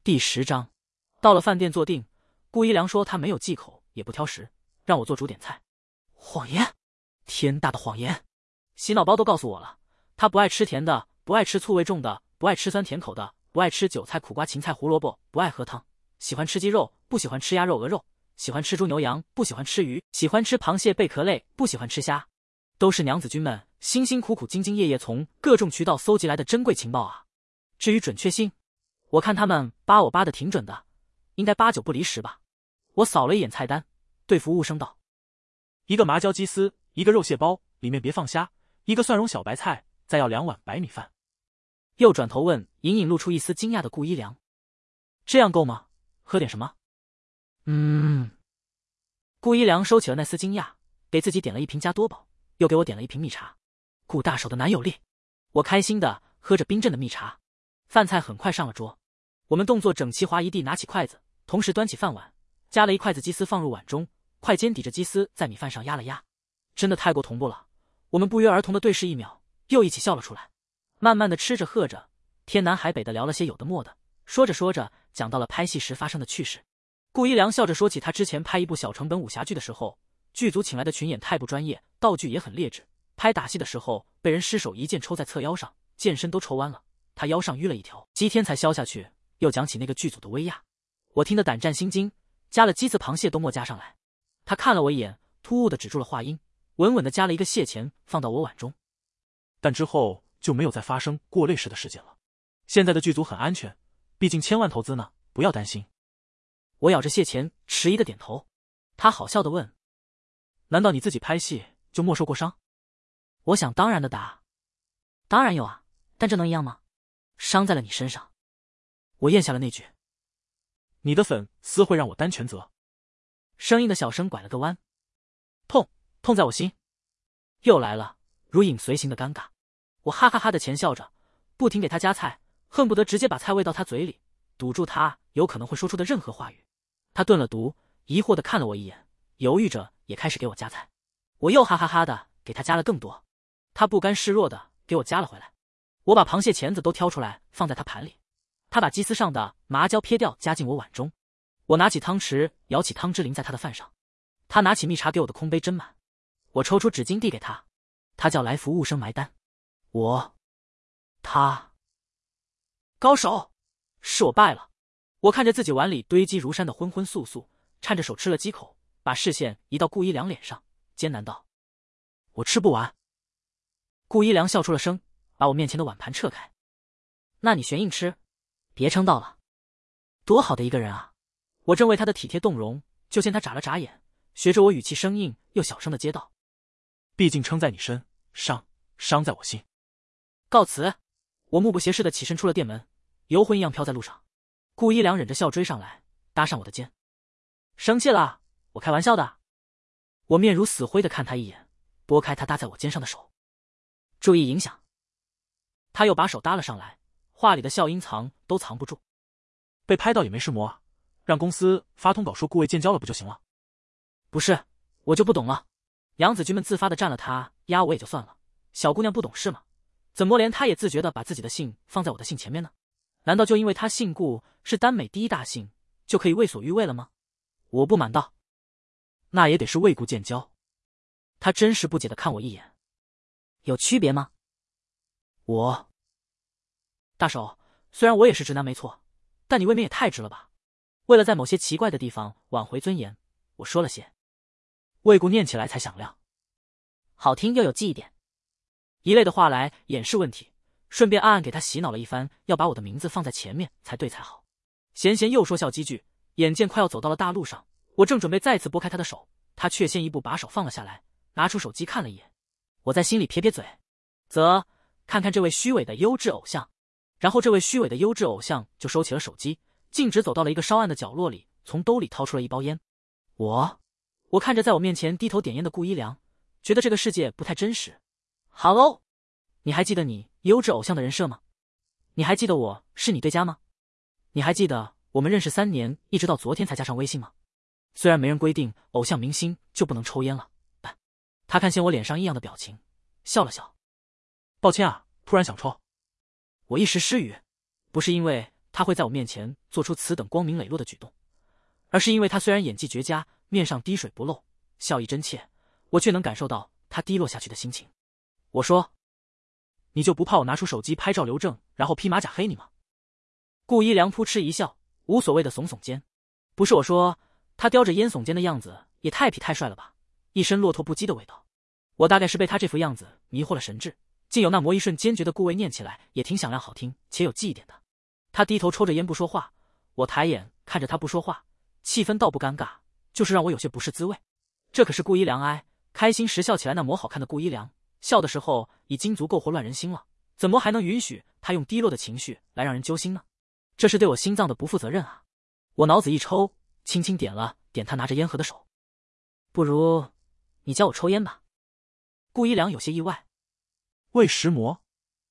第10章，到了饭店坐定，顾一良说他没有忌口，也不挑食，让我做主点菜。谎言！天大的谎言！洗脑包都告诉我了，他不爱吃甜的，不爱吃醋味重的，不爱吃酸甜口的，不爱吃韭菜、苦瓜、芹菜、胡萝卜，不爱喝汤，喜欢吃鸡肉，不喜欢吃鸭肉、鹅肉，喜欢吃猪牛羊，不喜欢吃鱼，喜欢吃螃蟹、贝壳类，不喜欢吃虾。都是娘子军们辛辛苦苦、兢兢业业从各种渠道搜集来的珍贵情报啊！至于准确性，我看他们扒我扒的挺准的，应该8、9不离10吧。我扫了一眼菜单，对服务生道：“ 一个麻椒鸡丝，一个肉蟹包，里面别放虾，一个蒜蓉小白菜，再要2碗白米饭。” 又转头问隐隐露出一丝惊讶的顾一良：“这样够吗？喝点什么？”顾一良收起了那丝惊讶，给自己点了一瓶加多宝，又给我点了一瓶蜜茶。顾大手的男友力，我开心的喝着冰镇的蜜茶。饭菜很快上了桌，我们动作整齐划一地拿起筷子，同时端起饭碗，夹了一筷子鸡丝放入碗中，筷尖抵着鸡丝在米饭上压了压，真的太过同步了。我们不约而同的对视1秒，又一起笑了出来。慢慢的吃着喝着，天南海北的聊了些有的没的，说着说着讲到了拍戏时发生的趣事。顾一良笑着说起他之前拍一部小成本武侠剧的时候，剧组请来的群演太不专业，道具也很劣质，拍打戏的时候被人失手一剑抽在侧腰上，剑身都抽弯了，他腰上淤了一条，几天才消下去。又讲起那个剧组的威亚，我听得胆战心惊，加了鸡子螃蟹都没加上来。他看了我一眼，突兀的止住了话音，稳稳的加了一个蟹钳放到我碗中。 但之后就没有再发生过类似的事件了。现在的剧组很安全，毕竟1000万投资呢，不要担心。 我咬着蟹钳迟疑的点头。他好笑的问：“ 难道你自己拍戏就没受过伤？” 我想当然的答：“当然有啊，但这能一样吗？伤在了你身上。”我咽下了那句：“ 你的粉丝会让我担全责。” 声音的小声拐了个弯，痛在我心。又来了如影随形的尴尬。我哈哈哈的钱笑着，不停给他夹菜，恨不得直接把菜喂到他嘴里，堵住他有可能会说出的任何话语。他顿了毒，疑惑的看了我一眼，犹豫着也开始给我夹菜。我又哈哈哈的给他夹了更多，他不甘示弱的给我夹了回来。我把螃蟹钳子都挑出来放在他盘里，他把鸡丝上的麻椒撇掉夹进我碗中。我拿起汤匙舀起汤汁淋在他的饭上，他拿起蜜茶给我的空杯斟满。我抽出纸巾递给他，他叫来服务生埋单。他高手，是我败了。我看着自己碗里堆积如山的荤荤素素，颤着手吃了几口，把视线移到顾一良脸上，艰难道：“我吃不完。”顾一良笑出了声，把我面前的碗盘撤开：“那你悬硬吃，别撑到了。”多好的一个人啊！我正为他的体贴动容，就见他眨了眨眼，学着我语气生硬又小声的接道：“ 毕竟撑在你身，伤在我心。” 告辞。我目不斜视的起身出了店门，游魂一样飘在路上。顾一良忍着笑追上来，搭上我的肩：“生气了？我开玩笑的。”我面如死灰的看他一眼，拨开他搭在我肩上的手：“注意影响。”他又把手搭了上来，话里的笑音藏都藏不住：“ 被拍到也没事磨啊，让公司发通稿说顾魏建交了不就行了？”“ 不是，我就不懂了。杨子君们自发的占了他，压我也就算了，小姑娘不懂事嘛，怎么连她也自觉的把自己的姓放在我的姓前面呢？难道就因为她姓顾是耽美第1大姓，就可以为所欲为了吗？”我不满道：“ 那也得是为顾建交。” 他真是不解的看我一眼：“有区别吗？”大手，虽然我也是直男没错，但你未免也太直了吧。为了在某些奇怪的地方挽回尊严，我说了些。 为顾念起来才响亮， 好听又有记忆点，一类的话来掩饰问题，顺便暗暗给他洗脑了一番，要把我的名字放在前面才对才好。闲闲又说笑几句，眼见快要走到了大路上，我正准备再次拨开他的手，他却先一步把手放了下来，拿出手机看了一眼。我在心里撇撇嘴，则看看这位虚伪的优质偶像。然后这位虚伪的优质偶像就收起了手机，径直走到了一个稍暗的角落里，从兜里掏出了一包烟。我看着在我面前低头点烟的顾一良，觉得这个世界不太真实。Hello， 你还记得你优质偶像的人设吗？你还记得我是你对家吗？你还记得我们认识3年，一直到昨天才加上微信吗？虽然没人规定偶像明星就不能抽烟了，但他看见我脸上异样的表情，笑了笑：“ 抱歉啊，突然想抽。” 我一时失语，不是因为他他会在我面前做出此等光明磊落的举动，而是因为他虽然演技绝佳，面上滴水不漏，笑意真切，我却能感受到他低落下去的心情。我说：“你就不怕我拿出手机拍照留证，然后披马甲黑你吗？”顾一良扑哧一笑，无所谓的耸耸肩。不是我说，他叼着烟耸肩的样子也太痞太帅了吧，一身骆驼不羁的味道。我大概是被他这副样子迷惑了神智，竟有那魔一瞬坚决的顾味，念起来也挺响亮好听且有记忆点的。他低头抽着烟不说话，我抬眼看着他不说话，气氛倒不尴尬，就是让我有些不是滋味。这可是顾一良哎，开心时笑起来那么好看的顾一良，笑的时候已经足够活乱人心了，怎么还能允许他用低落的情绪来让人揪心呢？这是对我心脏的不负责任啊！我脑子一抽，轻轻点了点他拿着烟盒的手。不如你教我抽烟吧。顾一良有些意外。 为食魔？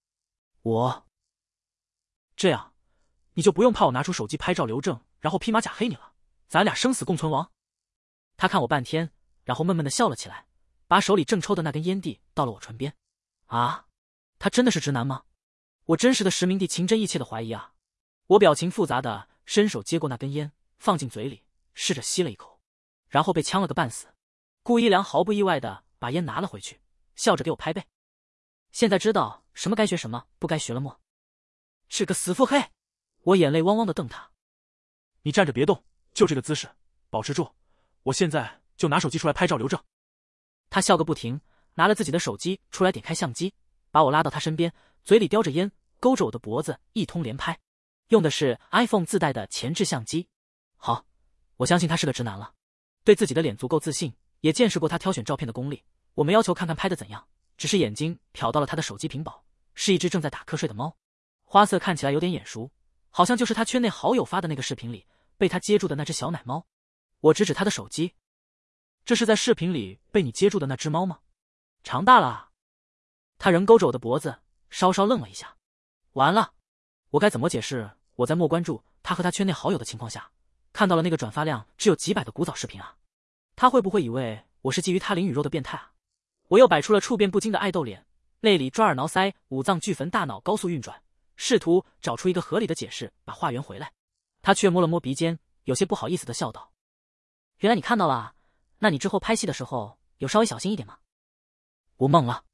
这样，你就不用怕我拿出手机拍照留证，然后披马甲黑你了，咱俩生死共存亡。 他看我半天，然后闷闷的笑了起来，把手里正抽的那根烟蒂到了我唇边。啊，他真的是直男吗？我真实的实名地情真意切的怀疑啊！我表情复杂的伸手接过那根烟，放进嘴里，试着吸了一口，然后被呛了个半死。顾一良毫不意外的把烟拿了回去，笑着给我拍背。现在知道什么该学什么，不该学了么？是个死腹黑！我眼泪汪汪的瞪他。 你站着别动，就这个姿势，保持住。我现在就拿手机出来拍照留证。 他笑个不停，拿了自己的手机出来，点开相机，把我拉到他身边，嘴里叼着烟，勾着我的脖子一通连拍，用的是 iPhone 自带的前置相机。好，我相信他是个直男了，对自己的脸足够自信，也见识过他挑选照片的功力。我没要求看看拍的怎样，只是眼睛瞟到了他的手机屏保，是一只正在打瞌睡的猫，花色看起来有点眼熟，好像就是他圈内好友发的那个视频里被他接住的那只小奶猫。我指指他的手机，这是在视频里被你接住的那只猫吗？长大了啊！他仍勾着我的脖子，稍稍愣了一下。完了，我该怎么解释我在没关注他和他圈内好友的情况下，看到了那个转发量只有几百的古早视频啊？他会不会以为我是觊觎他灵与肉的变态啊？我又摆出了处变不惊的爱豆脸，泪里抓耳挠腮，五脏俱焚，大脑高速运转，试图找出一个合理的解释，把话圆回来。他却摸了摸鼻尖，有些不好意思的笑道：“原来你看到了，那你之后拍戏的时候有稍微小心一点吗？”我懵了，